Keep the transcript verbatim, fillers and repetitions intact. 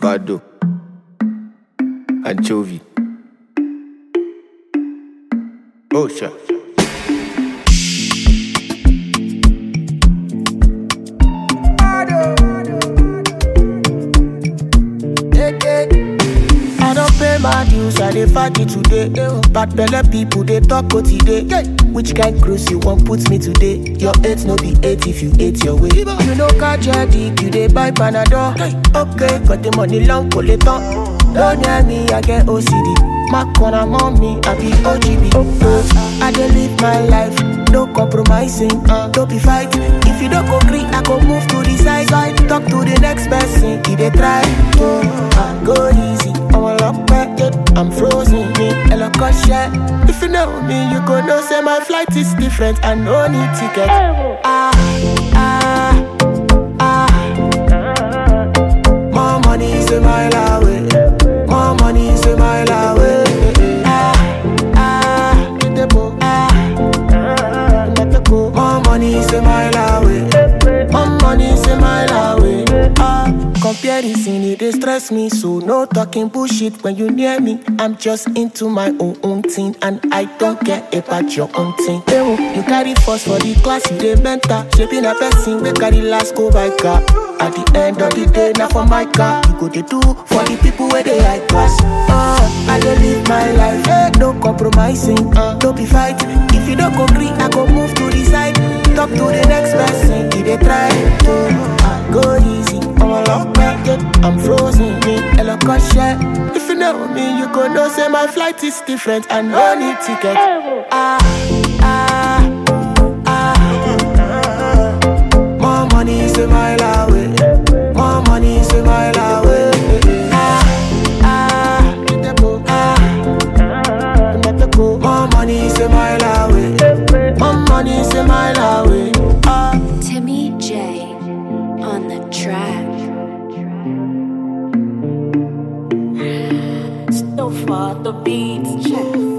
avocado, anchovy. Oh, sure. I don't pay my dues, I dey fight it today. Bad belle people, they talk what today. Which kind cruise you want put me today? Your eight no be eight if you ate your way. You know catch your dick, you dey buy Panadol. Okay, got the money long, pull it on. Don't near me, I get O C D. My corner mommy, I be O G B. Uh, I dey live my life, no compromising, uh, don't be fighting. If you don't agree, I go move to the side. Talk to the next person, if they try. Uh, go easy, I'm a lock back, I'm frozen, me, a lock of shit. If you know me, you go know say my flight is different, I no need ticket. Ah, ah, ah. More money is a mile away. More money is a mile away. Ah, ah, ah. More money is a mile away. More money is a mile away. Ah, comparison it dey stress me, so no talking bullshit when you near me. I'm just into my own own thing, and I don't care about your own thing. You carry first for the class, you dey mentor. Shaping a person, we carry last go by car. At the end of the day, now for my car, you go to do for the people where they high class. Uh, I dey live my life, eh, no compromising, uh, don't be fighting. If you don't agree, I go move to the side. Talk to the next person, if they try. Uh, go easy, I'm a lock back, I'm frozen, me, a lock of shit. If you know me, you go know say my flight is different, I no need ticket. Ah, ah, ah. More money is a mile away. More money is a mile away. Ah, ah, ah. More money is a mile away. More money is a mile away. Ah. Timmy J on the track. So far the beats check.